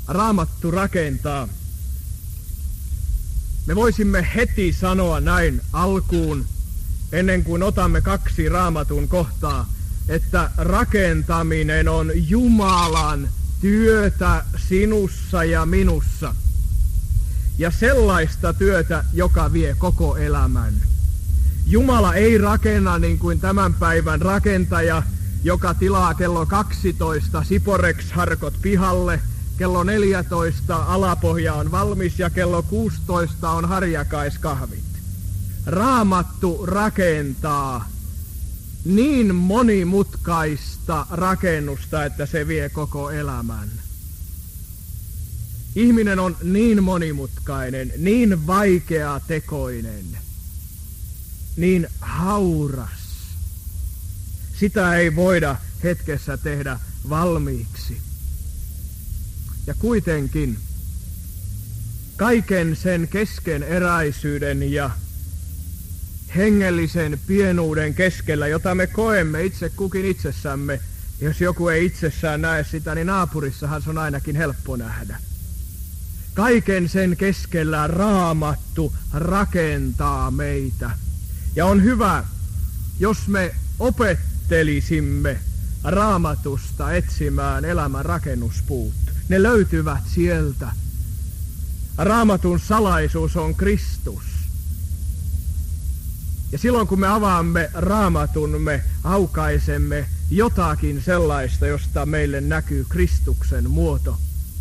Raamattu rakentaa. Me voisimme heti sanoa näin alkuun, ennen kuin otamme 2 Raamatun kohtaa, että rakentaminen on Jumalan työtä sinussa ja minussa. Ja sellaista työtä, joka vie koko elämän. Jumala ei rakenna niin kuin tämän päivän rakentaja, joka tilaa kello 12 Siporex-harkot pihalle, kello 14 alapohja on valmis ja kello 16 on harjakaiskahvit. Raamattu rakentaa niin monimutkaista rakennusta, että se vie koko elämän. Ihminen on niin monimutkainen, niin vaikeatekoinen, niin hauras. Sitä ei voida hetkessä tehdä valmiiksi. Ja kuitenkin kaiken sen keskeneräisyyden ja hengellisen pienuuden keskellä, jota me koemme itse kukin itsessämme, jos joku ei itsessään näe sitä, niin naapurissahan se on ainakin helppo nähdä. Kaiken sen keskellä Raamattu rakentaa meitä. Ja on hyvä, jos me opettelisimme Raamatusta etsimään elämän rakennuspuut. Ne löytyvät sieltä. Raamatun salaisuus on Kristus. Ja silloin kun me avaamme Raamatun, me aukaisemme jotakin sellaista, josta meille näkyy Kristuksen muoto.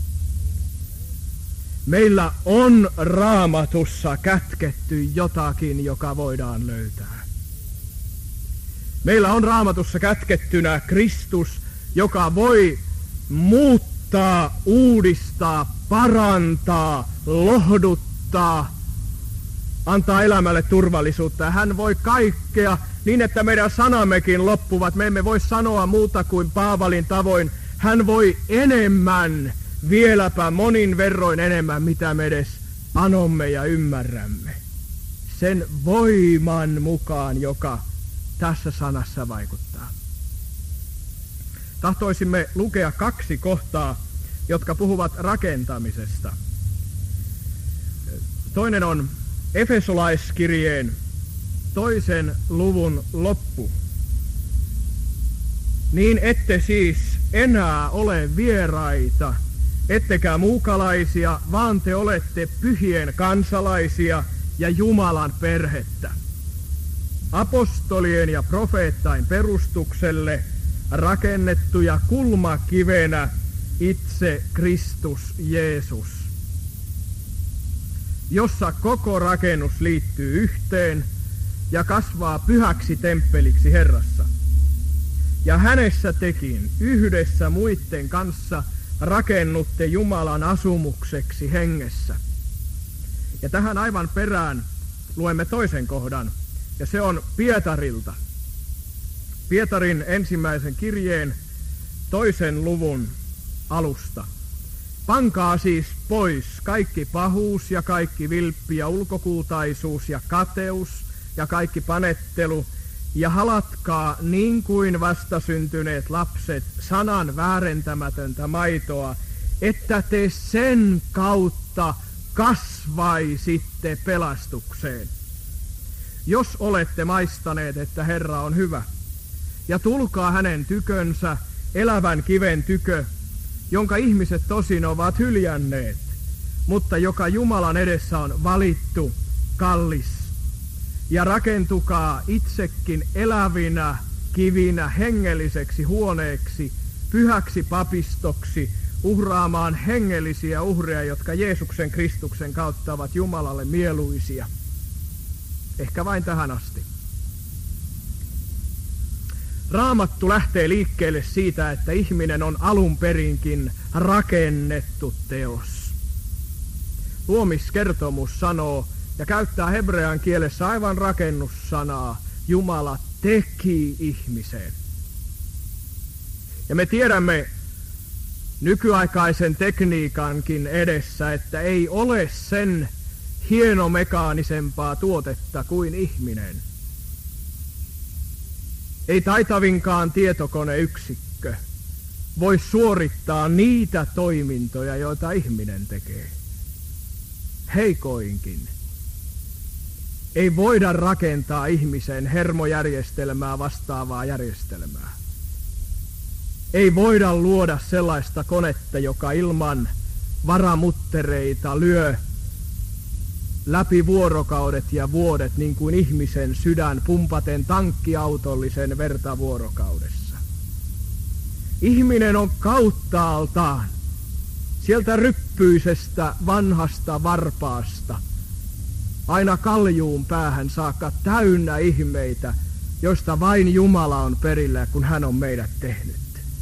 Meillä on Raamatussa kätketty jotakin, joka voidaan löytää. Meillä on Raamatussa kätkettynä Kristus, joka voi muuttaa, uudistaa, parantaa, lohduttaa, antaa elämälle turvallisuutta. Hän voi kaikkea niin, että meidän sanammekin loppuvat. Me emme voi sanoa muuta kuin Paavalin tavoin. Hän voi enemmän, vieläpä monin verroin enemmän, mitä me edes anomme ja ymmärrämme. Sen voiman mukaan, joka tässä sanassa vaikuttaa. Tahtoisimme lukea 2 kohtaa, jotka puhuvat rakentamisesta. Toinen on Efesolaiskirjeen 2. luvun loppu. Niin ette siis enää ole vieraita, ettekä muukalaisia, vaan te olette pyhien kansalaisia ja Jumalan perhettä. Apostolien ja profeettain perustukselle rakennettuja kulmakivenä itse Kristus Jeesus, jossa koko rakennus liittyy yhteen ja kasvaa pyhäksi temppeliksi Herrassa. Ja hänessä tekin yhdessä muiden kanssa rakennutte Jumalan asumukseksi hengessä. Ja tähän aivan perään luemme toisen kohdan, ja se on Pietarilta. Pietarin ensimmäisen kirjeen 2. luvun alusta. Pankaa siis pois kaikki pahuus ja kaikki vilppi ja ulkokultaisuus ja kateus ja kaikki panettelu, ja halatkaa niin kuin vastasyntyneet lapset sanan väärentämätöntä maitoa, että te sen kautta kasvaisitte pelastukseen. Jos olette maistaneet, että Herra on hyvä, ja tulkaa hänen tykönsä, elävän kiven tykö, jonka ihmiset tosin ovat hyljänneet, mutta joka Jumalan edessä on valittu, kallis. Ja rakentukaa itsekin elävinä kivinä hengelliseksi huoneeksi, pyhäksi papistoksi, uhraamaan hengellisiä uhreja, jotka Jeesuksen Kristuksen kautta ovat Jumalalle mieluisia. Ehkä vain tähän asti. Raamattu lähtee liikkeelle siitä, että ihminen on alun perinkin rakennettu teos. Luomiskertomus sanoo ja käyttää hebrean kielessä aivan rakennussanaa. Jumala teki ihmisen. Ja me tiedämme nykyaikaisen tekniikankin edessä, että ei ole sen hienomekaanisempaa tuotetta kuin ihminen. Ei taitavinkaan tietokoneyksikkö, voi suorittaa niitä toimintoja, joita ihminen tekee. Heikoinkin. Ei voida rakentaa ihmisen hermojärjestelmää vastaavaa järjestelmää. Ei voida luoda sellaista konetta, joka ilman varamuttereita lyö läpi vuorokaudet ja vuodet, niin kuin ihmisen sydän pumpaten tankkiautollisen verta vuorokaudessa. Ihminen on kauttaaltaan sieltä ryppyisestä vanhasta varpaasta aina kaljuun päähän saakka täynnä ihmeitä, joista vain Jumala on perillä, kun hän on meidät tehnyt.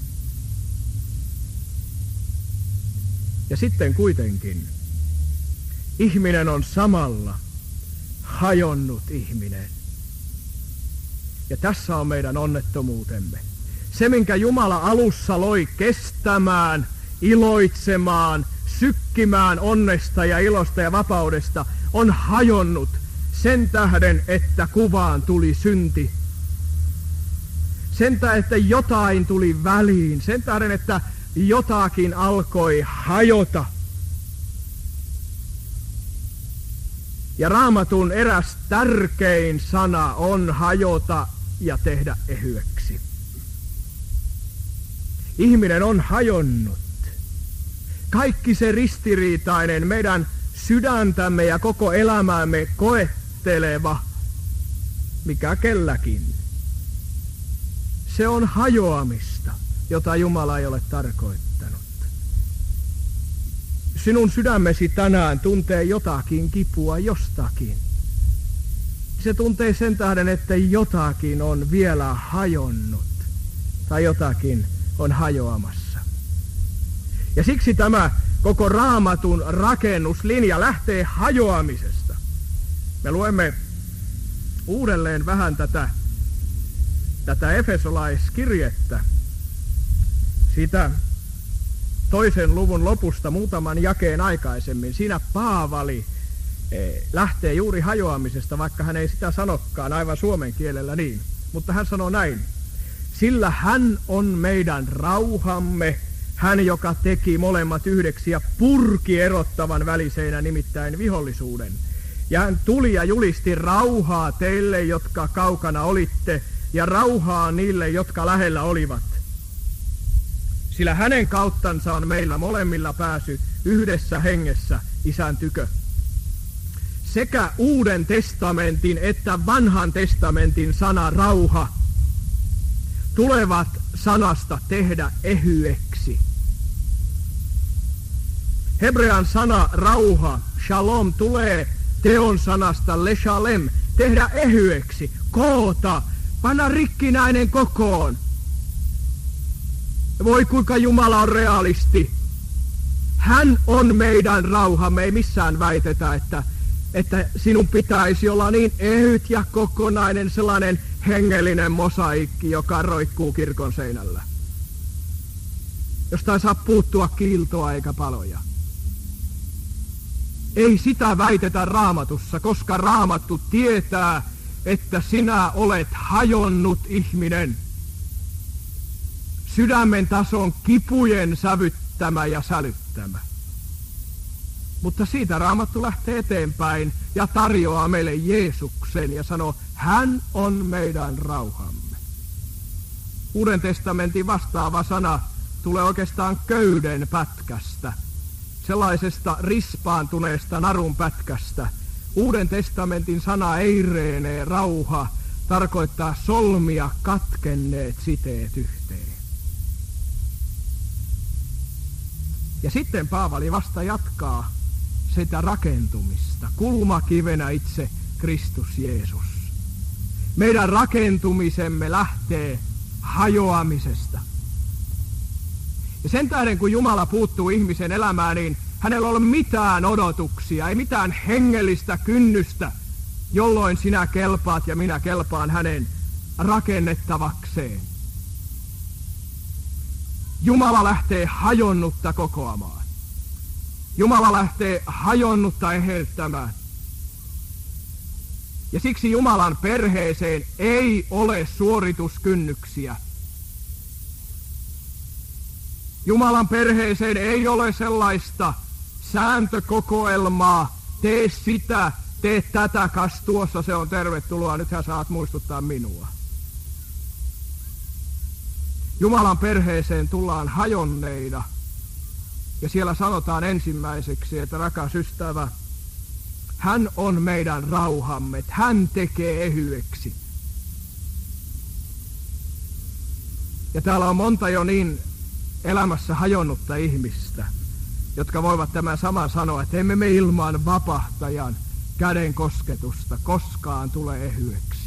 Ja sitten kuitenkin ihminen on samalla hajonnut ihminen. Ja tässä on meidän onnettomuutemme. Se, minkä Jumala alussa loi kestämään, iloitsemaan, sykkimään onnesta ja ilosta ja vapaudesta, on hajonnut sen tähden, että kuvaan tuli synti. Sen tähden, että jotain tuli väliin. Sen tähden, että jotakin alkoi hajota. Ja Raamatun eräs tärkein sana on hajota ja tehdä ehyeksi. Ihminen on hajonnut. Kaikki se ristiriitainen meidän sydäntämme ja koko elämäämme koetteleva, mikä kelläkin. Se on hajoamista, jota Jumala ei ole tarkoittanut. Sinun sydämesi tänään tuntee jotakin kipua jostakin. Se tuntee sen tähden, että jotakin on vielä hajonnut tai jotakin on hajoamassa. Ja siksi tämä koko Raamatun rakennuslinja lähtee hajoamisesta. Me luemme uudelleen vähän tätä Efesolaiskirjettä siitä 2. luvun lopusta muutaman jakeen aikaisemmin. Siinä Paavali lähtee juuri hajoamisesta, vaikka hän ei sitä sanokaan aivan suomen kielellä niin. Mutta hän sanoo näin: sillä hän on meidän rauhamme, hän joka teki molemmat yhdeksi ja purki erottavan väliseinä, nimittäin vihollisuuden. Ja hän tuli ja julisti rauhaa teille, jotka kaukana olitte, ja rauhaa niille, jotka lähellä olivat. Sillä hänen kauttansa on meillä molemmilla pääsy yhdessä hengessä Isän tykö. Sekä Uuden testamentin että Vanhan testamentin sana rauha tulevat sanasta tehdä ehyeksi. Hebrean sana rauha, shalom, tulee teon sanasta leshalem, tehdä ehyeksi, koota, panna rikkinäinen kokoon. Voi kuinka Jumala on realisti. Hän on meidän rauhamme, ei missään väitetä, että sinun pitäisi olla niin ehyt ja kokonainen sellainen hengellinen mosaikki, joka roikkuu kirkon seinällä, josta ei saa puuttua kiiltoa eikä paloja. Ei sitä väitetä Raamatussa, koska Raamattu tietää, että sinä olet hajonnut ihminen. Sydämen tason kipujen sävyttämä ja sälyttämä. Mutta siitä Raamattu lähtee eteenpäin ja tarjoaa meille Jeesuksen ja sanoo, hän on meidän rauhamme. Uuden testamentin vastaava sana tulee oikeastaan köyden pätkästä, sellaisesta rispaantuneesta narun pätkästä. Uuden testamentin sana eirene, rauha, tarkoittaa solmia katkenneet siteet yhteen. Ja sitten Paavali vasta jatkaa sitä rakentumista, kulmakivenä itse Kristus Jeesus. Meidän rakentumisemme lähtee hajoamisesta. Ja sen tähden, kun Jumala puuttuu ihmisen elämään, niin hänellä ei ole mitään odotuksia, ei mitään hengellistä kynnystä, jolloin sinä kelpaat ja minä kelpaan hänen rakennettavakseen. Jumala lähtee hajonnutta kokoamaan. Jumala lähtee hajonnutta eheyttämään. Ja siksi Jumalan perheeseen ei ole suorituskynnyksiä. Jumalan perheeseen ei ole sellaista sääntökokoelmaa, tee sitä, tee tätä, kas tuossa se on tervetuloa, nythän saat muistuttaa minua. Jumalan perheeseen tullaan hajonneina. Ja siellä sanotaan ensimmäiseksi, että rakas ystävä, hän on meidän rauhamme, hän tekee ehyeksi. Ja täällä on monta jo niin elämässä hajonnutta ihmistä, jotka voivat tämän saman sanoa, että emme me ilman vapahtajan käden kosketusta koskaan tule ehyeksi.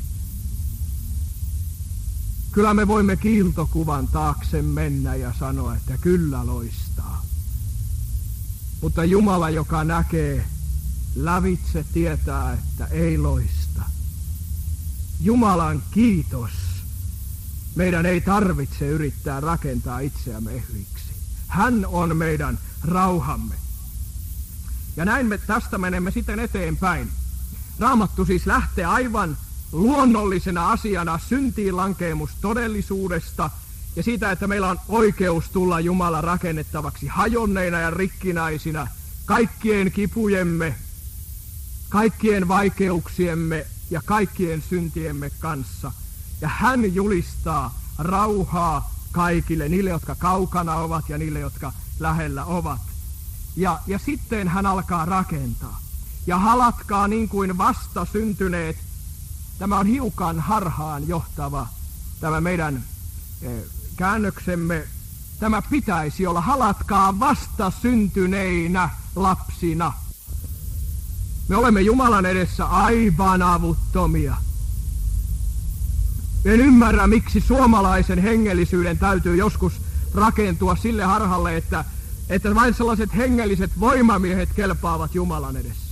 Kyllä me voimme kiiltokuvan taakse mennä ja sanoa, että kyllä loistaa. Mutta Jumala, joka näkee lävitse, tietää, että ei loista. Jumalan kiitos. Meidän ei tarvitse yrittää rakentaa itseämme ehyiksi. Hän on meidän rauhamme. Ja näin me tästä menemme sitten eteenpäin. Raamattu siis lähtee aivan luonnollisena asiana syntiin lankeemus todellisuudesta ja siitä, että meillä on oikeus tulla Jumalan rakennettavaksi hajonneina ja rikkinäisinä kaikkien kipujemme, kaikkien vaikeuksiemme ja kaikkien syntiemme kanssa. Ja hän julistaa rauhaa kaikille, niille, jotka kaukana ovat ja niille, jotka lähellä ovat. Ja sitten hän alkaa rakentaa. Ja halatkaa niin kuin vasta syntyneet. Tämä on hiukan harhaan johtava, tämä meidän käännöksemme. Tämä pitäisi olla halatkaa vasta syntyneinä lapsina. Me olemme Jumalan edessä aivan avuttomia. En ymmärrä, miksi suomalaisen hengellisyyden täytyy joskus rakentua sille harhalle, että vain sellaiset hengelliset voimamiehet kelpaavat Jumalan edessä.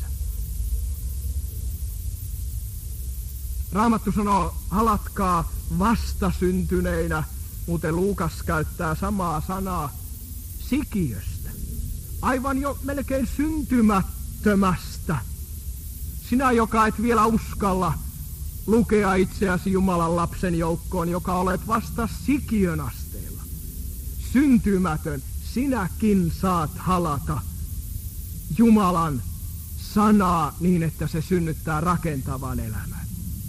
Raamattu sanoo, halatkaa vastasyntyneinä, muuten Luukas käyttää samaa sanaa sikiöstä. Aivan jo melkein syntymättömästä. Sinä, joka et vielä uskalla lukea itseäsi Jumalan lapsen joukkoon, joka olet vasta sikiön asteella. Syntymätön, sinäkin saat halata Jumalan sanaa niin, että se synnyttää rakentavan elämän.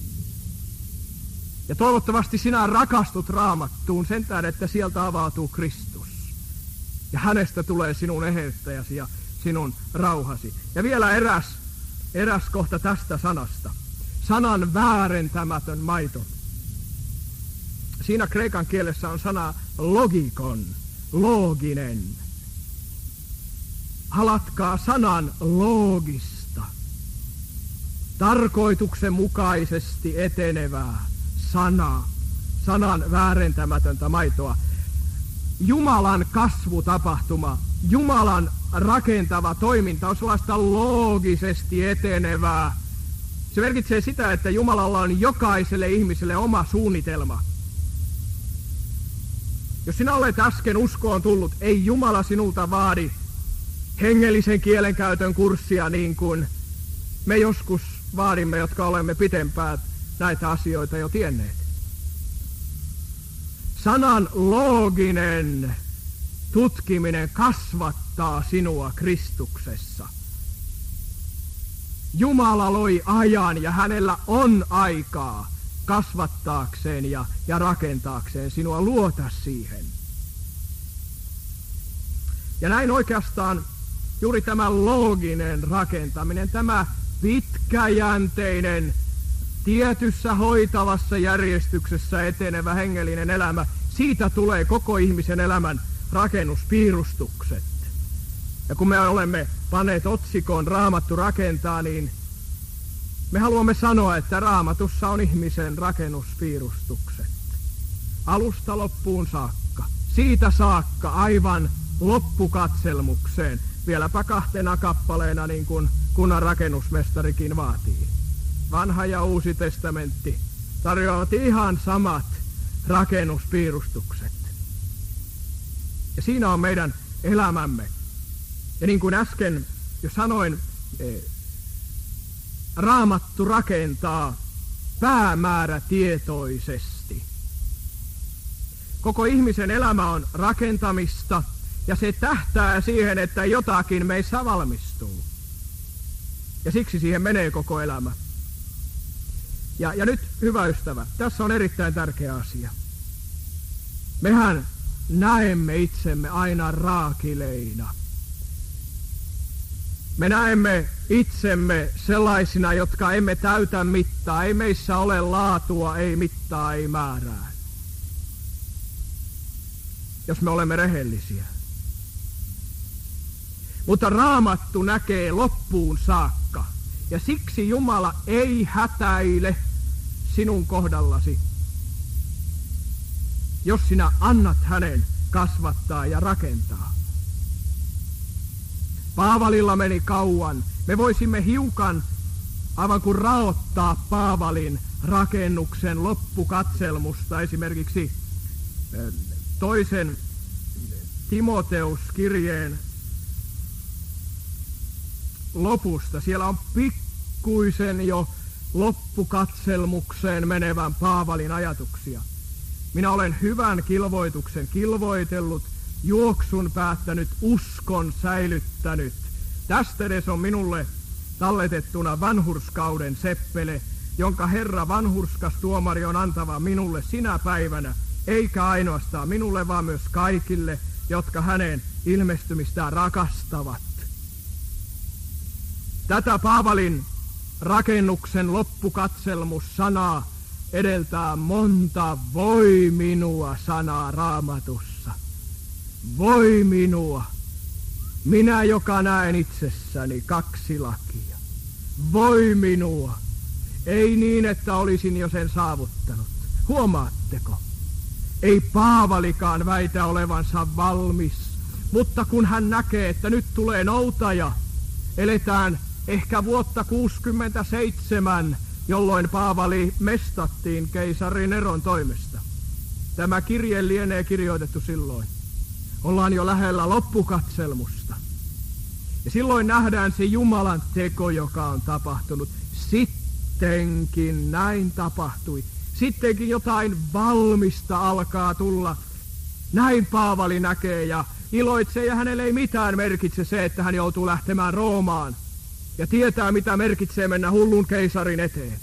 Ja toivottavasti sinä rakastut Raamattuun sen tähden, että sieltä avautuu Kristus. Ja hänestä tulee sinun eheyttäjäsi ja sinun rauhasi. Ja vielä eräs kohta tästä sanasta. Sanan väärentämätön maito. Siinä kreikan kielessä on sana logikon, looginen. Halatkaa sanan loogista, tarkoituksenmukaisesti etenevää sanaa, sanan väärentämätöntä maitoa. Jumalan kasvutapahtuma, Jumalan rakentava toiminta on sellaista loogisesti etenevää. Se merkitsee sitä, että Jumalalla on jokaiselle ihmiselle oma suunnitelma. Jos sinä olet äsken uskoon tullut, ei Jumala sinulta vaadi hengellisen kielenkäytön kurssia niin kuin me joskus vaadimme, jotka olemme pitempään näitä asioita jo tienneet. Sanan looginen tutkiminen kasvattaa sinua Kristuksessa. Jumala loi ajan ja hänellä on aikaa kasvattaakseen ja rakentaakseen sinua, luota siihen. Ja näin oikeastaan juuri tämä looginen rakentaminen, tämä pitkäjänteinen, tietyssä hoitavassa järjestyksessä etenevä hengellinen elämä, siitä tulee koko ihmisen elämän rakennuspiirustukset. Ja kun me olemme panneet otsikon Raamattu rakentaa, niin me haluamme sanoa, että Raamatussa on ihmisen rakennuspiirustukset. Alusta loppuun saakka. Siitä saakka aivan loppukatselmukseen. Vieläpä 2 kappaleena niin kuin kunnan rakennusmestarikin vaatii. Vanha ja Uusi testamentti tarjoavat ihan samat rakennuspiirustukset. Ja siinä on meidän elämämme. Ja niin kuin äsken jo sanoin, Raamattu rakentaa päämäärätietoisesti. Koko ihmisen elämä on rakentamista Ja se tähtää siihen, että jotakin meissä valmistuu. Ja siksi siihen menee koko elämä. Ja nyt, hyvä ystävä, tässä on erittäin tärkeä asia. Mehän näemme itsemme aina raakileina. Me näemme itsemme sellaisina, jotka emme täytä mittaa. Ei meissä ole laatua, ei mittaa, ei määrää. Jos me olemme rehellisiä. Mutta Raamattu näkee loppuun saakka. Ja siksi Jumala ei hätäile sinun kohdallasi, jos sinä annat hänen kasvattaa ja rakentaa. Paavalilla meni kauan. Me voisimme hiukan aivan kuin raottaa Paavalin rakennuksen loppukatselmusta. Esimerkiksi toisen Timoteuskirjeen lopusta. Siellä on pikkuisen jo loppukatselmukseen menevän Paavalin ajatuksia. Minä olen hyvän kilvoituksen kilvoitellut, juoksun päättänyt, uskon säilyttänyt. Tästä edes on minulle talletettuna vanhurskauden seppele, jonka Herra vanhurskas tuomari on antava minulle sinä päivänä, eikä ainoastaan minulle, vaan myös kaikille, jotka hänen ilmestymistään rakastavat. Tätä Paavalin rakennuksen loppukatselmussanaa edeltää monta voi minua sanaa Raamatussa. Voi minua, minä joka näen itsessäni 2 lakia. Voi minua, ei niin, että olisin jo sen saavuttanut. Huomaatteko? Ei Paavalikaan väitä olevansa valmis, mutta kun hän näkee, että nyt tulee noutaja, eletään ehkä vuotta 67, jolloin Paavali mestattiin keisari Neron toimesta. Tämä kirje lienee kirjoitettu silloin. Ollaan jo lähellä loppukatselmusta. Ja silloin nähdään se Jumalan teko, joka on tapahtunut. Sittenkin näin tapahtui. Sittenkin jotain valmista alkaa tulla. Näin Paavali näkee ja iloitsee, ja hänelle ei mitään merkitse se, että hän joutuu lähtemään Roomaan. Ja tietää, mitä merkitsee mennä hullun keisarin eteen.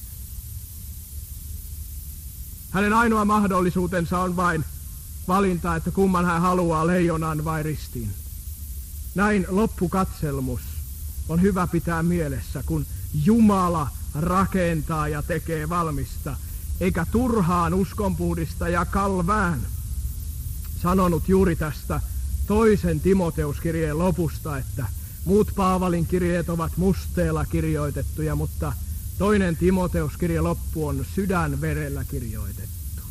Hänen ainoa mahdollisuutensa on vain valinta, että kumman hän haluaa, leijonan vai ristin. Näin loppukatselmus on hyvä pitää mielessä, kun Jumala rakentaa ja tekee valmista, eikä turhaan uskonpuhdistaja Calvin sanonut juuri tästä toisen Timoteuskirjeen lopusta, että muut Paavalin kirjeet ovat musteella kirjoitettuja, mutta toinen Timoteuskirje loppu on sydänverellä kirjoitettu.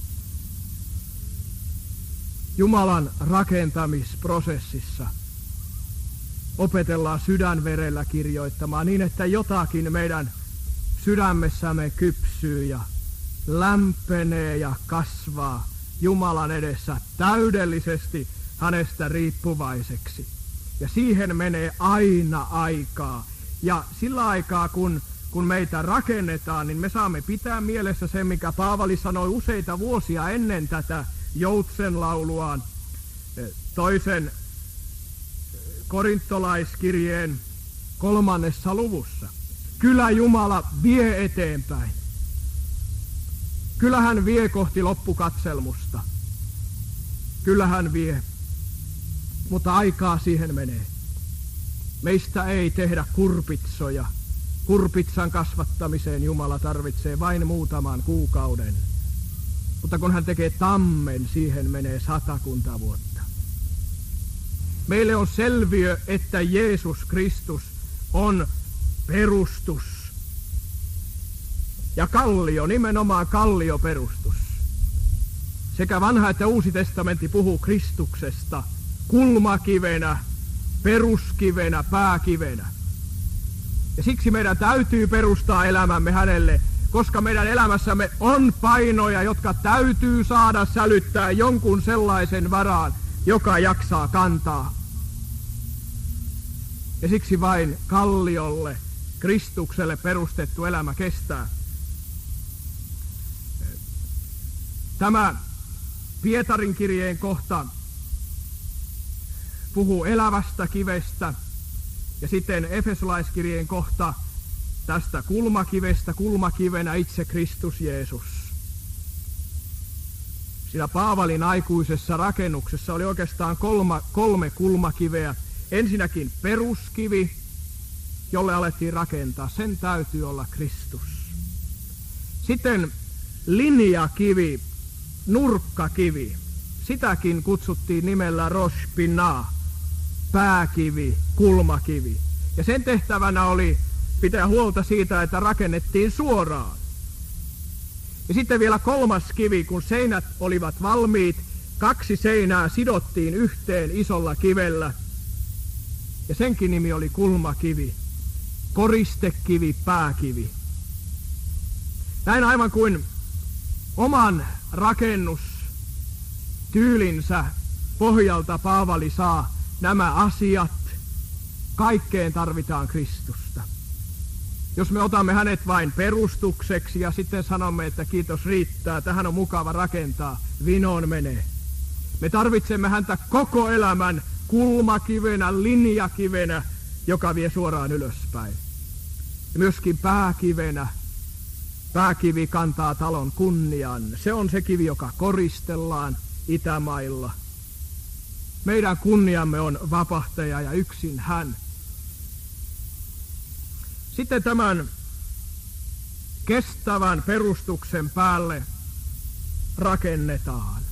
Jumalan rakentamisprosessissa opetellaan sydänverellä kirjoittamaan niin, että jotakin meidän sydämessämme kypsyy ja lämpenee ja kasvaa Jumalan edessä täydellisesti hänestä riippuvaiseksi. Ja siihen menee aina aikaa. Ja sillä aikaa, kun meitä rakennetaan, niin me saamme pitää mielessä sen, mikä Paavali sanoi useita vuosia ennen tätä joutsenlauluaan toisen korintolaiskirjeen 3. luvussa. Kyllä Jumala vie eteenpäin. Kyllä hän vie kohti loppukatselmusta. Kyllä hän vie. Mutta aikaa siihen menee. Meistä ei tehdä kurpitsoja. Kurpitsan kasvattamiseen Jumala tarvitsee vain muutaman kuukauden. Mutta kun hän tekee tammen, siihen menee 100 vuotta. Meille on selviö, että Jeesus Kristus on perustus. Ja kallio, nimenomaan kallioperustus. Sekä vanha että uusi testamentti puhuu Kristuksesta kulmakivenä, peruskivenä, pääkivenä. Ja siksi meidän täytyy perustaa elämämme hänelle, koska meidän elämässämme on painoja, jotka täytyy saada sälyttää jonkun sellaisen varaan, joka jaksaa kantaa. Ja siksi vain kalliolle, Kristukselle perustettu elämä kestää. Tämä Pietarin kirjeen kohta puhuu elävästä kivestä ja sitten Efesolaiskirjeen kohta tästä kulmakivestä, kulmakivenä itse Kristus Jeesus. Siinä Paavalin aikuisessa rakennuksessa oli oikeastaan kolme kulmakiveä. Ensinnäkin peruskivi, jolle alettiin rakentaa. Sen täytyy olla Kristus. Sitten linjakivi, nurkkakivi. Sitäkin kutsuttiin nimellä Rosh Pinah, pääkivi, kulmakivi. Ja sen tehtävänä oli pitää huolta siitä, että rakennettiin suoraan. Ja sitten vielä kolmas kivi, kun seinät olivat valmiit, 2 seinää sidottiin yhteen isolla kivellä. Ja senkin nimi oli kulmakivi, koristekivi, pääkivi. Näin aivan kuin oman rakennustyylinsä pohjalta Paavali saa nämä asiat, kaikkeen tarvitaan Kristusta. Jos me otamme hänet vain perustukseksi ja sitten sanomme, että kiitos riittää, tähän on mukava rakentaa, vinoon menee. Me tarvitsemme häntä koko elämän kulmakivenä, linjakivenä, joka vie suoraan ylöspäin. Ja myöskin pääkivenä. Pääkivi kantaa talon kunnian. Se on se kivi, joka koristellaan Itämailla. Meidän kunniamme on vapahtaja ja yksin hän. Sitten tämän kestävän perustuksen päälle rakennetaan.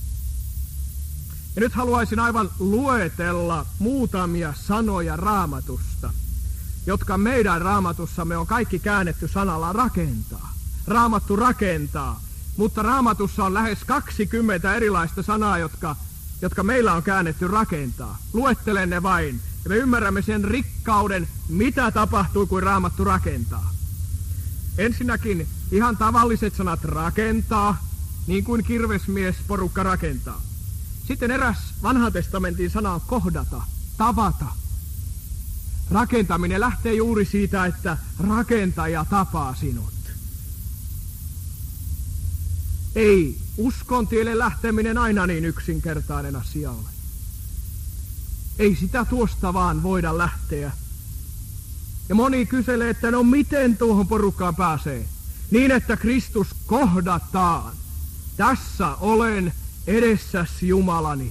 Ja nyt haluaisin aivan luetella muutamia sanoja Raamatusta, jotka meidän Raamatussamme on kaikki käännetty sanalla rakentaa. Raamattu rakentaa, mutta Raamatussa on lähes 20 erilaista sanaa, jotka meillä on käännetty rakentaa. Luettelen ne vain, ja me ymmärrämme sen rikkauden, mitä tapahtuu, kun Raamattu rakentaa. Ensinnäkin ihan tavalliset sanat rakentaa, niin kuin kirvesmiesporukka rakentaa. Sitten eräs vanhan testamentin sana on kohdata, tavata. Rakentaminen lähtee juuri siitä, että rakentaja tapaa sinut. Ei uskon tielle lähteminen aina niin yksinkertainen asia ole. Ei sitä tuosta vaan voida lähteä. Ja moni kyselee, että no miten tuohon porukkaan pääsee? Niin, että Kristus kohdataan. Tässä olen edessäsi Jumalani.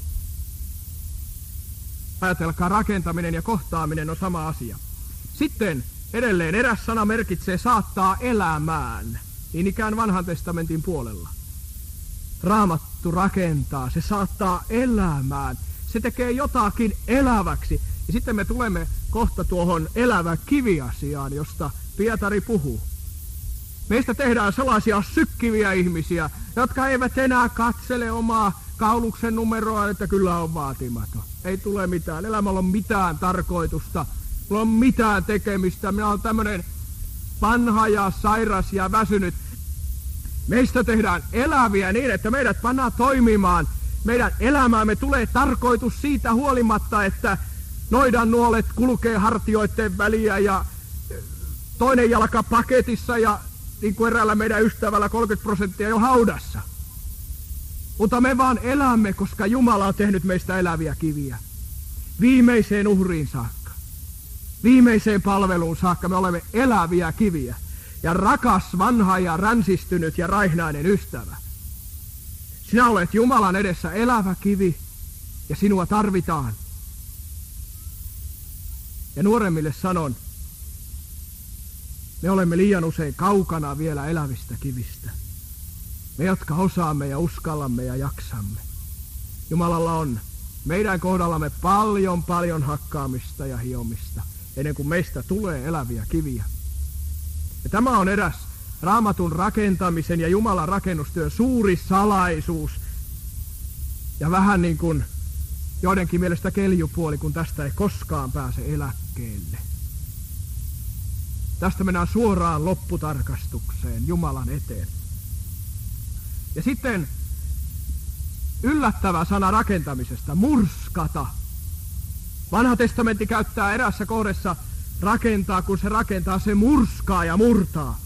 Ajatelkaa, rakentaminen ja kohtaaminen on sama asia. Sitten edelleen eräs sana merkitsee saattaa elämään. Niin ikään vanhan testamentin puolella. Raamattu rakentaa, se saattaa elämään. Se tekee jotakin eläväksi. Ja sitten me tulemme kohta tuohon elävä kiviasiaan, josta Pietari puhuu. Meistä tehdään sellaisia sykkiviä ihmisiä, jotka eivät enää katsele omaa kauluksen numeroa, että kyllä on vaatimaton. Ei tule mitään, elämällä on mitään tarkoitusta, mulla on mitään tekemistä, minä olen tämmöinen vanha ja sairas ja väsynyt. Meistä tehdään eläviä niin, että meidät pannaan toimimaan. Meidän elämäämme tulee tarkoitus siitä huolimatta, että noidan nuolet kulkee hartioiden väliä ja toinen jalka paketissa ja niin kuin eräällä meidän ystävällä 30% jo haudassa. Mutta me vaan elämme, koska Jumala on tehnyt meistä eläviä kiviä. Viimeiseen uhriin saakka. Viimeiseen palveluun saakka me olemme eläviä kiviä. Ja rakas, vanha ja ränsistynyt ja raihnainen ystävä. Sinä olet Jumalan edessä elävä kivi ja sinua tarvitaan. Ja nuoremmille sanon, me olemme liian usein kaukana vielä elävistä kivistä. Me, jotka osaamme ja uskallamme ja jaksamme. Jumalalla on meidän kohdallamme paljon hakkaamista ja hiomista, ennen kuin meistä tulee eläviä kiviä. Ja tämä on eräs Raamatun rakentamisen ja Jumalan rakennustyön suuri salaisuus. Ja vähän niin kuin joidenkin mielestä keljupuoli, kun tästä ei koskaan pääse eläkkeelle. Tästä mennään suoraan lopputarkastukseen Jumalan eteen. Ja sitten yllättävä sana rakentamisesta, murskata. Vanha testamentti käyttää erässä kohdassa rakentaa, kun se rakentaa, se murskaa ja murtaa.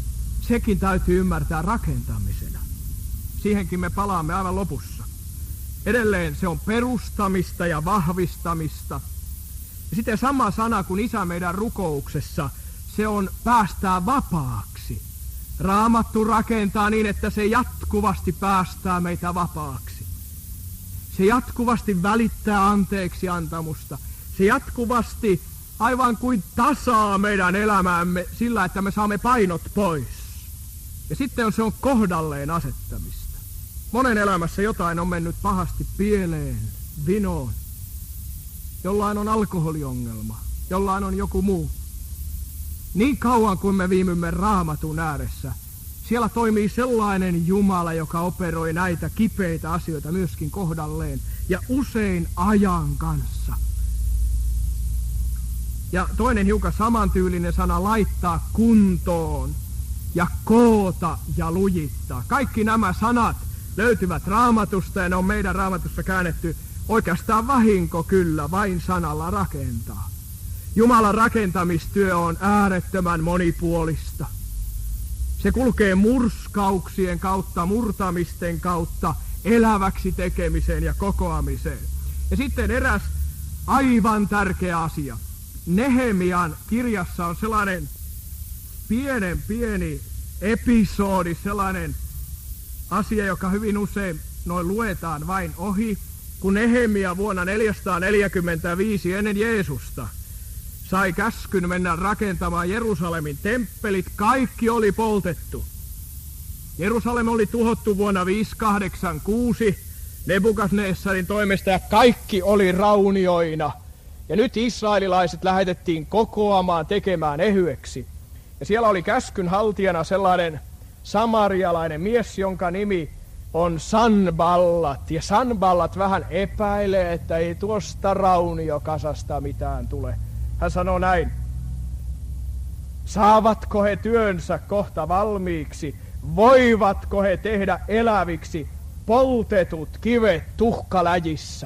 Sekin täytyy ymmärtää rakentamisena. Siihenkin me palaamme aivan lopussa. Edelleen se on perustamista ja vahvistamista. Ja sitten sama sana kuin Isä meidän rukouksessa, se on päästää vapaaksi. Raamattu rakentaa niin, että se jatkuvasti päästää meitä vapaaksi. Se jatkuvasti välittää anteeksi antamusta. Se jatkuvasti aivan kuin tasaa meidän elämäämme sillä, että me saamme painot pois. Ja sitten se on kohdalleen asettamista. Monen elämässä jotain on mennyt pahasti pieleen, vinoon. Jollain on alkoholiongelma, jollain on joku muu. Niin kauan kuin me viimymme Raamatun ääressä, siellä toimii sellainen Jumala, joka operoi näitä kipeitä asioita myöskin kohdalleen ja usein ajan kanssa. Ja toinen hiukan samantyylinen sana, laittaa kuntoon ja koota ja lujittaa. Kaikki nämä sanat löytyvät Raamatusta ja ne on meidän Raamatussa käännetty oikeastaan vahinko kyllä, vain sanalla rakentaa. Jumalan rakentamistyö on äärettömän monipuolista. Se kulkee murskauksien kautta, murtamisten kautta, eläväksi tekemiseen ja kokoamiseen. Ja sitten eräs aivan tärkeä asia. Nehemian kirjassa on sellainen pieni episodi, sellainen asia, joka hyvin usein noin luetaan vain ohi, kun Nehemia vuonna 445 ennen Jeesusta sai käskyn mennä rakentamaan Jerusalemin temppelit, kaikki oli poltettu. Jerusalem oli tuhottu vuonna 586 Nebukadnessarin toimesta ja kaikki oli raunioina. Ja nyt israelilaiset lähetettiin kokoamaan, tekemään ehyeksi. Ja siellä oli käskyn haltijana sellainen samarialainen mies, jonka nimi on Sanballat. Ja Sanballat vähän epäilee, että ei tuosta rauniokasasta mitään tule. Hän sanoo näin: saavatko he työnsä kohta valmiiksi? Voivatko he tehdä eläviksi poltetut kivet tuhkaläjissä?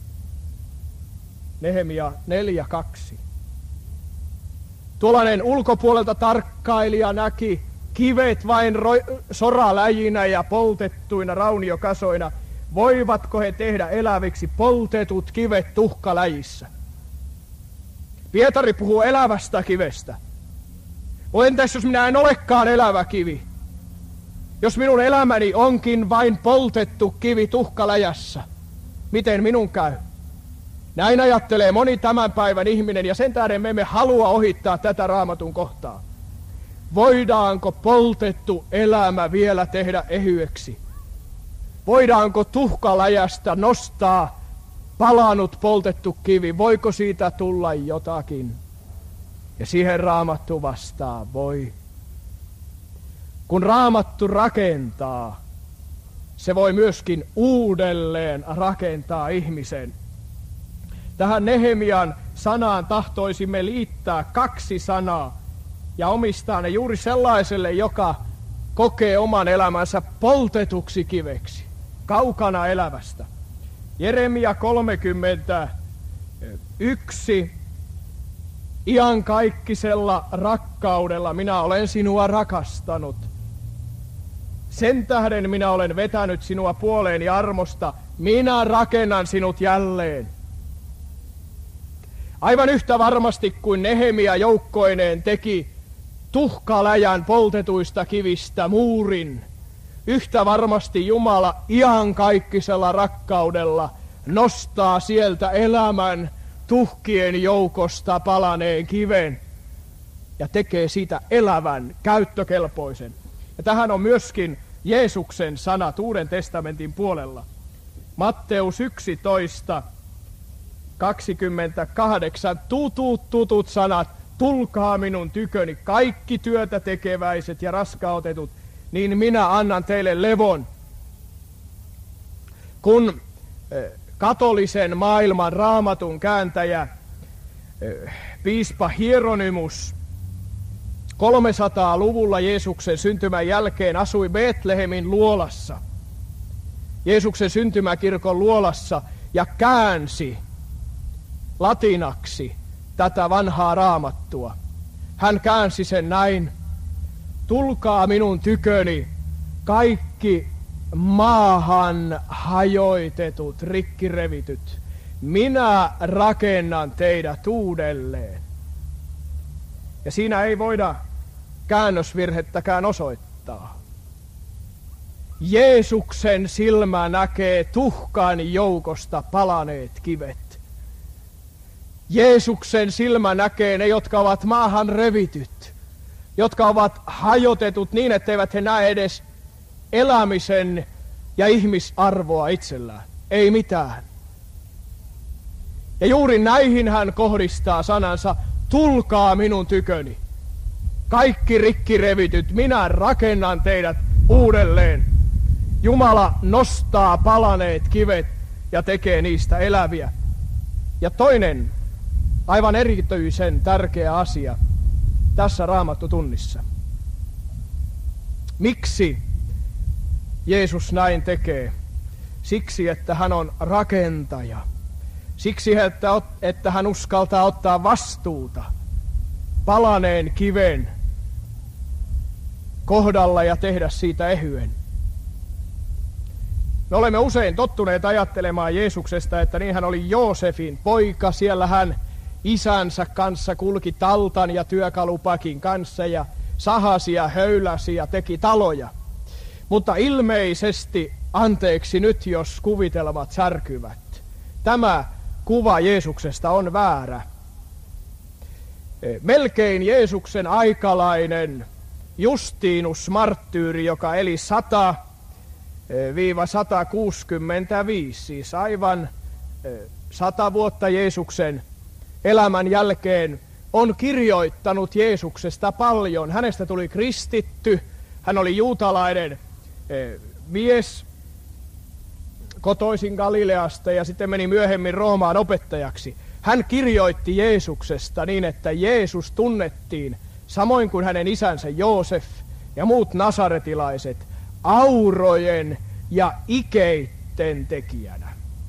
Nehemia 4:2. Tuollainen ulkopuolelta tarkkailija näki kivet vain soraläjinä ja poltettuina rauniokasoina. Voivatko he tehdä eläviksi poltetut kivet tuhkaläjissä? Pietari puhuu elävästä kivestä. Entäs jos minä en olekaan elävä kivi? Jos minun elämäni onkin vain poltettu kivi tuhkaläjässä, miten minun käy? Näin ajattelee moni tämän päivän ihminen, ja sen tähden me emme halua ohittaa tätä Raamatun kohtaa. Voidaanko poltettu elämä vielä tehdä ehyeksi? Voidaanko tuhkaläjästä nostaa palanut poltettu kivi? Voiko siitä tulla jotakin? Ja siihen Raamattu vastaa: voi. Kun Raamattu rakentaa, se voi myöskin uudelleen rakentaa ihmisen. Tähän Nehemian sanaan tahtoisimme liittää 2 sanaa ja omistaa ne juuri sellaiselle, joka kokee oman elämänsä poltetuksi kiveksi, kaukana elävästä. Jeremia 31. Iankaikkisella rakkaudella minä olen sinua rakastanut. Sen tähden minä olen vetänyt sinua puoleeni armosta. Minä rakennan sinut jälleen. Aivan yhtä varmasti kuin Nehemia joukkoineen teki tuhkaläjän poltetuista kivistä muurin, yhtä varmasti Jumala iankaikkisella rakkaudella nostaa sieltä elämän tuhkien joukosta palaneen kiven ja tekee siitä elävän, käyttökelpoisen. Ja tähän on myöskin Jeesuksen sanat Uuden testamentin puolella. Matteus 11, 28, tutut sanat, tulkaa minun tyköni, kaikki työtä tekeväiset ja raskautetut, niin minä annan teille levon. Kun katolisen maailman Raamatun kääntäjä piispa Hieronymus 300-luvulla Jeesuksen syntymän jälkeen asui Betlehemin luolassa, Jeesuksen syntymäkirkon luolassa, ja käänsi latinaksi tätä vanhaa Raamattua. Hän käänsi sen näin: tulkaa minun tyköni, kaikki maahan hajoitetut, rikkirevityt, minä rakennan teidät uudelleen. Ja siinä ei voida käännösvirhettäkään osoittaa. Jeesuksen silmä näkee tuhkan joukosta palaneet kivet. Jeesuksen silmä näkee ne, jotka ovat maahan revityt, jotka ovat hajotetut niin, etteivät he näe edes elämisen ja ihmisarvoa itsellään. Ei mitään. Ja juuri näihin hän kohdistaa sanansa, tulkaa minun tyköni. Kaikki rikkirevityt, minä rakennan teidät uudelleen. Jumala nostaa palaneet kivet ja tekee niistä eläviä. Ja toinen, aivan erityisen tärkeä asia tässä Raamattutunnissa. Miksi Jeesus näin tekee? Siksi, että hän on rakentaja. Siksi, että hän uskaltaa ottaa vastuuta palaneen kiven kohdalla ja tehdä siitä ehyen. Me olemme usein tottuneet ajattelemaan Jeesuksesta, että niin hän oli Joosefin poika. Siellä hän isänsä kanssa kulki taltan ja työkalupakin kanssa ja sahasi ja höyläsi ja teki taloja. Mutta ilmeisesti, anteeksi nyt jos kuvitelmat särkyvät, tämä kuva Jeesuksesta on väärä. Melkein Jeesuksen aikalainen Justinus marttyyri, joka eli 100-165, siis aivan 100 vuotta Jeesuksen elämän jälkeen, on kirjoittanut Jeesuksesta paljon. Hänestä tuli kristitty, hän oli juutalainen mies, kotoisin Galileasta ja sitten meni myöhemmin Roomaan opettajaksi. Hän kirjoitti Jeesuksesta niin, että Jeesus tunnettiin, samoin kuin hänen isänsä Joosef ja muut nasaretilaiset, aurojen ja ikeitten tekijänä.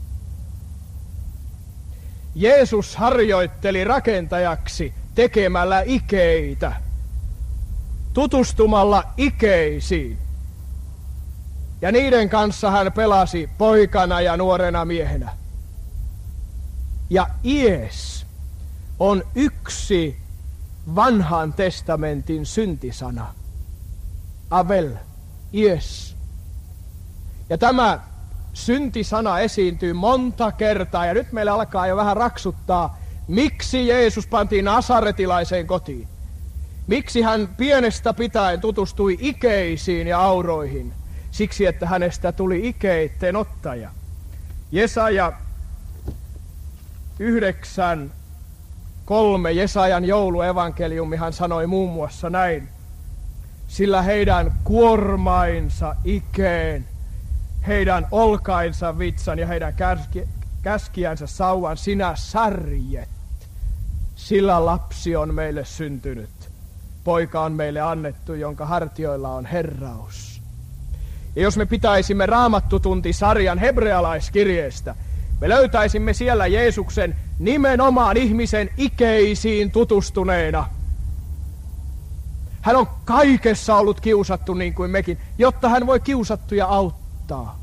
Jeesus harjoitteli rakentajaksi tekemällä ikeitä, tutustumalla ikeisiin. Ja niiden kanssa hän pelasi poikana ja nuorena miehenä. Ja ies on yksi vanhan testamentin syntisana. Avel, ies. Ja tämä syntisana esiintyy monta kertaa, ja nyt meillä alkaa jo vähän raksuttaa, miksi Jeesus pantiin nasaretilaiseen kotiin. Miksi hän pienestä pitäen tutustui ikeisiin ja auroihin. Siksi, että hänestä tuli ikeitten ottaja. Jesaja 9:3, Jesajan jouluevankeliumi, hän sanoi muun muassa näin. Sillä heidän kuormainsa ikeen, heidän olkainsa vitsan ja heidän käskiänsä sauvan sinä särjet. Sillä lapsi on meille syntynyt, poika on meille annettu, jonka hartioilla on herraus. Ja jos me pitäisimme Raamattutunti-sarjan hebrealaiskirjeestä, me löytäisimme siellä Jeesuksen nimenomaan ihmisen ikeisiin tutustuneena. Hän on kaikessa ollut kiusattu niin kuin mekin, jotta hän voi kiusattuja auttaa.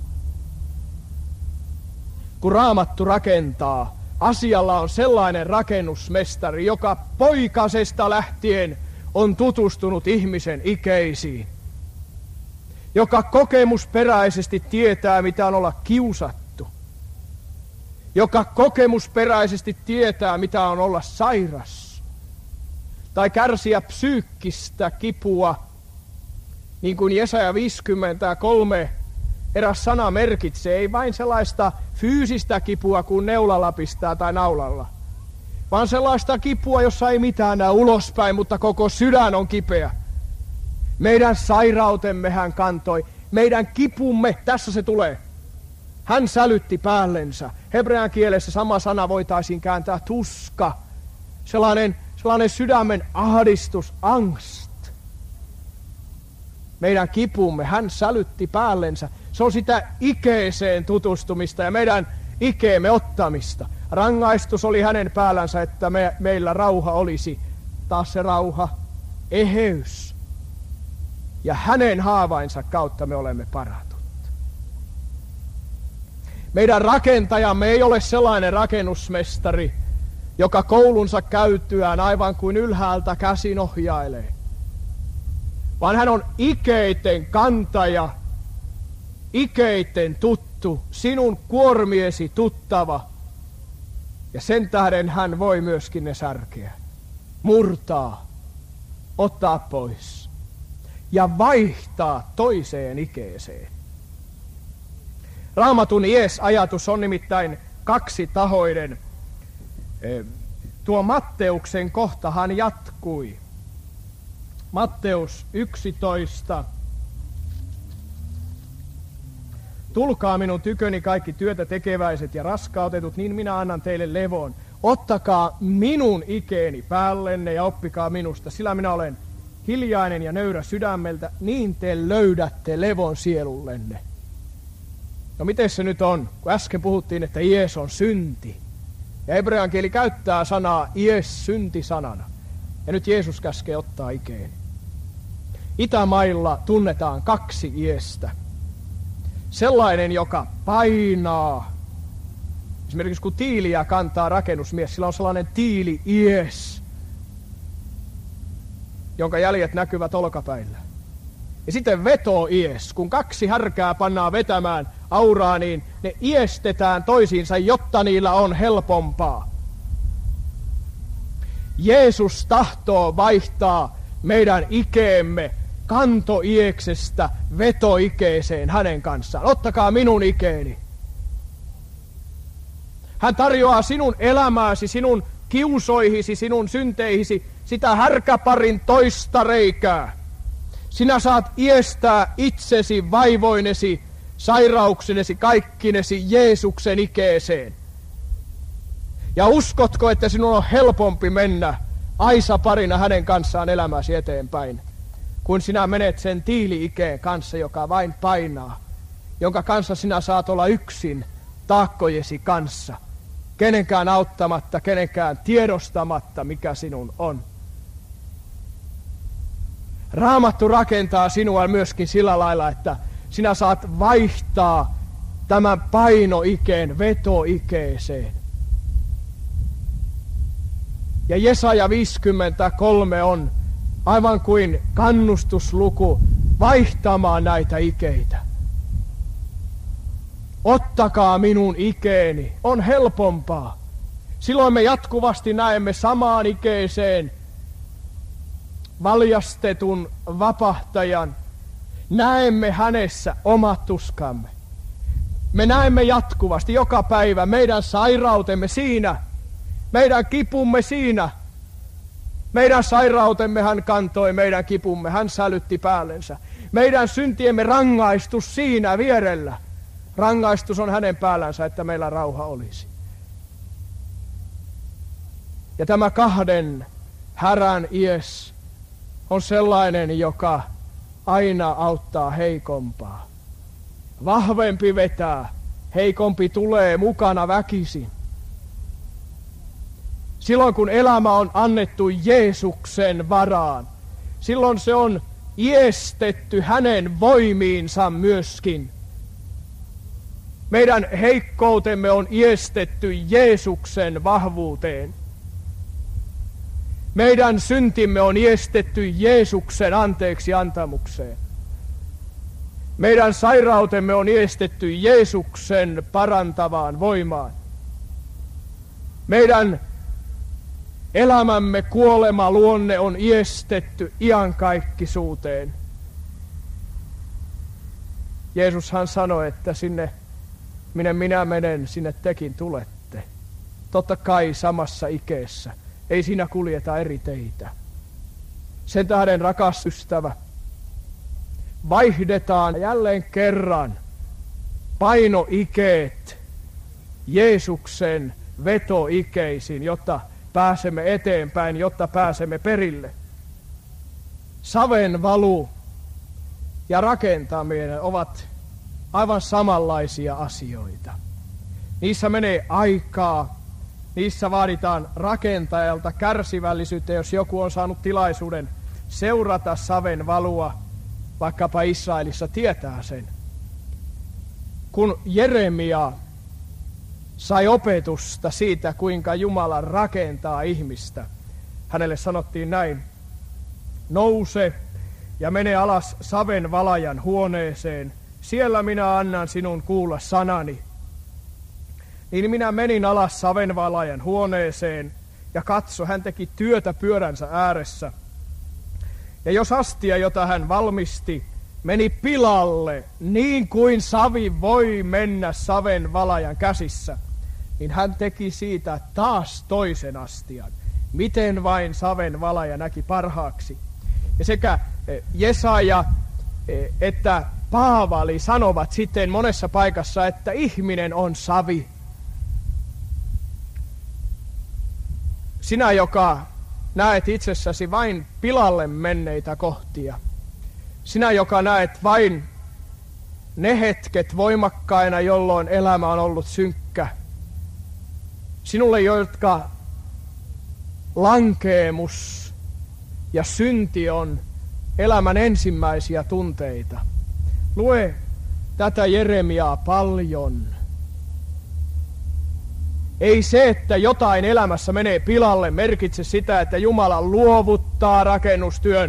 Kun Raamattu rakentaa, asialla on sellainen rakennusmestari, joka poikasesta lähtien on tutustunut ihmisen ikeisiin. Joka kokemusperäisesti tietää, mitä on olla kiusattu. Joka kokemusperäisesti tietää, mitä on olla sairas. Tai kärsiä psyykkistä kipua, niin kuin Jesaja 53 eräs sana merkitsee. Ei vain sellaista fyysistä kipua kuin neulalla pistää tai naulalla, vaan sellaista kipua, jossa ei mitään näy ulospäin, mutta koko sydän on kipeä. Meidän sairautemme hän kantoi, meidän kipumme, tässä se tulee. Hän sälytti päällensä. Hebrean kielessä sama sana voitaisiin kääntää tuska. Sellainen sydämen ahdistus, angst. Meidän kipumme hän sälytti päällensä. Se on sitä ikeeseen tutustumista ja meidän ikeemme ottamista. Rangaistus oli hänen päällänsä, että meillä rauha olisi. Taas se rauha, eheys. Ja hänen haavainsa kautta me olemme parantunut. Meidän rakentajamme ei ole sellainen rakennusmestari, joka koulunsa käytyään aivan kuin ylhäältä käsin ohjailee. Vaan hän on ikeitten kantaja, ikeitten tuttu, sinun kuormiesi tuttava. Ja sen tähden hän voi myöskin ne särkeä, murtaa, ottaa pois ja vaihtaa toiseen ikeeseen. Raamatun Jees-ajatus on nimittäin kaksitahoinen. Tuo Matteuksen kohtahan jatkui. Matteus 11. Tulkaa minun tyköni kaikki työtä tekeväiset ja raskautetut, niin minä annan teille levon. Ottakaa minun ikeeni päällenne ja oppikaa minusta, sillä minä olen hiljainen ja nöyrä sydämeltä, niin te löydätte levon sielullenne. No miten se nyt on, kun äsken puhuttiin, että Jees on synti. Ja hebrean kieli käyttää sanaa Jees syntisanana. Ja nyt Jeesus käskee ottaa ikeen. Itämailla tunnetaan kaksi Jeestä. Sellainen, joka painaa. Esimerkiksi kun tiiliä kantaa rakennusmies, sillä on sellainen tiili-Jees, jonka jäljet näkyvät olkapäillä. Ja sitten veto-Jees. Kun kaksi härkää pannaan vetämään auraa, niin ne iestetään toisiinsa, jotta niillä on helpompaa. Jeesus tahtoo vaihtaa meidän ikeemme kantoieksestä veto-ikeeseen hänen kanssaan. Ottakaa minun ikeeni. Hän tarjoaa sinun elämääsi, sinun kiusoihisi, sinun synteihisi sitä härkäparin toista reikää. Sinä saat iestää itsesi, vaivoinesi, sairauksinesi, kaikkinesi Jeesuksen ikeeseen. Ja uskotko, että sinun on helpompi mennä aisaparina hänen kanssaan elämäsi eteenpäin, kun sinä menet sen tiili-ikeen kanssa, joka vain painaa, jonka kanssa sinä saat olla yksin taakkojesi kanssa, kenenkään auttamatta, kenenkään tiedostamatta, mikä sinun on. Raamattu rakentaa sinua myöskin sillä lailla, että sinä saat vaihtaa tämän painoikeen veto-ikeeseen. Ja Jesaja 53 on aivan kuin kannustusluku vaihtamaan näitä ikeitä. Ottakaa minun ikeeni, on helpompaa. Silloin me jatkuvasti näemme samaan ikeeseen valjastetun vapahtajan. Näemme hänessä omat tuskamme. Me näemme jatkuvasti joka päivä meidän sairautemme siinä, meidän kipumme siinä. Meidän sairautemme hän kantoi, meidän kipumme hän sälytti päällensä. Meidän syntiemme rangaistus siinä vierellä. Rangaistus on hänen päällänsä, että meillä rauha olisi. Ja tämä kahden härän Jees on sellainen, joka aina auttaa heikompaa. Vahvempi vetää, heikompi tulee mukana väkisin. Silloin kun elämä on annettu Jeesuksen varaan, silloin se on iestetty hänen voimiinsa myöskin. Meidän heikkoutemme on iestetty Jeesuksen vahvuuteen. Meidän syntimme on iestetty Jeesuksen anteeksi antamukseen. Meidän sairautemme on iestetty Jeesuksen parantavaan voimaan. Meidän elämämme kuolema luonne on iestetty iankaikkisuuteen. Jeesushan sanoi, että sinne, minne minä menen, sinne tekin tulette. Totta kai samassa ikeessä. Ei siinä kuljeta eri teitä. Sen tähden, rakas ystävä, vaihdetaan jälleen kerran painoikeet Jeesuksen vetoikeisiin, jotta pääsemme eteenpäin, jotta pääsemme perille. Saven valu ja rakentaminen ovat aivan samanlaisia asioita. Niissä menee aikaa, niissä vaaditaan rakentajalta kärsivällisyyttä, jos joku on saanut tilaisuuden seurata saven valua, vaikkapa Israelissa tietää sen. Kun Jeremia sai opetusta siitä, kuinka Jumala rakentaa ihmistä. Hänelle sanottiin näin: nouse ja mene alas savenvalajan huoneeseen, siellä minä annan sinun kuulla sanani. Niin minä menin alas savenvalajan huoneeseen, ja katso, hän teki työtä pyöränsä ääressä. Ja jos astia, jota hän valmisti, meni pilalle, niin kuin savi voi mennä savenvalajan käsissä, niin hän teki siitä taas toisen astian, miten vain savenvalaja näki parhaaksi. Ja sekä Jesaja että Paavali sanovat sitten monessa paikassa, että ihminen on savi. Sinä, joka näet itsessäsi vain pilalle menneitä kohtia. Sinä, joka näet vain ne hetket voimakkaina, jolloin elämä on ollut synkkä. Sinulle, jotka lankeemus ja synti on elämän ensimmäisiä tunteita. Lue tätä Jeremiaa paljon. Ei se, että jotain elämässä menee pilalle, merkitse sitä, että Jumala luovuttaa rakennustyön.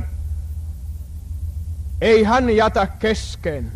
Ei hän jätä kesken,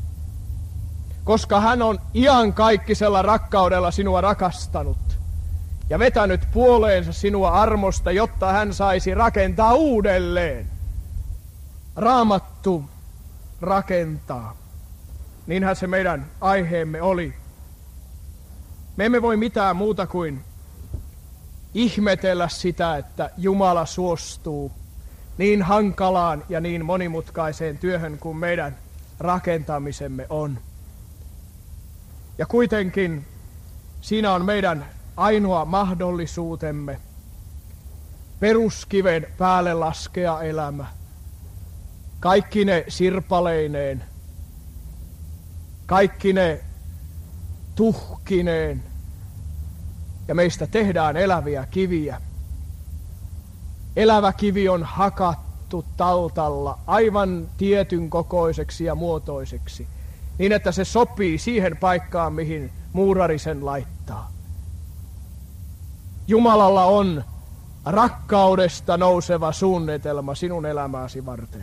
koska hän on iankaikkisella rakkaudella sinua rakastanut ja vetänyt puoleensa sinua armosta, jotta hän saisi rakentaa uudelleen. Raamattu rakentaa. Niinhän se meidän aiheemme oli. Me emme voi mitään muuta kuin ihmetellä sitä, että Jumala suostuu niin hankalaan ja niin monimutkaiseen työhön kuin meidän rakentamisemme on. Ja kuitenkin siinä on meidän ainoa mahdollisuutemme peruskiven päälle laskea elämä. Kaikki ne sirpaleineen, kaikki ne tuhkineen, ja meistä tehdään eläviä kiviä. Elävä kivi on hakattu taltalla aivan tietyn kokoiseksi ja muotoiseksi, niin että se sopii siihen paikkaan, mihin muurari sen laittaa. Jumalalla on rakkaudesta nouseva suunnitelma sinun elämääsi varten.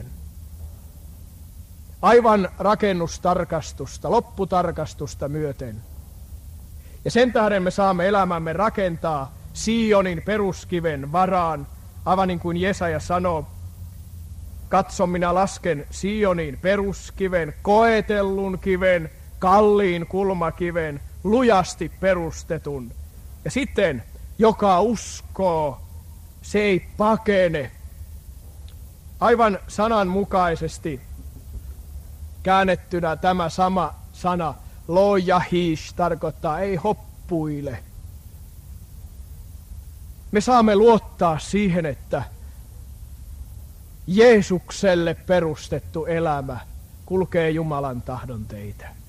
Aivan rakennustarkastusta, lopputarkastusta myöten. Ja sen tähden me saamme elämämme rakentaa Sionin peruskiven varaan, aivan niin kuin Jesaja sanoo: katso, minä lasken Sionin peruskiven, koetellun kiven, kalliin kulmakiven, lujasti perustetun. Ja sitten, joka uskoo, se ei pakene. Aivan sananmukaisesti käännettynä tämä sama sana, lo yahish, tarkoittaa ei hoppuile. Me saamme luottaa siihen, että Jeesukselle perustettu elämä kulkee Jumalan tahdon teitä.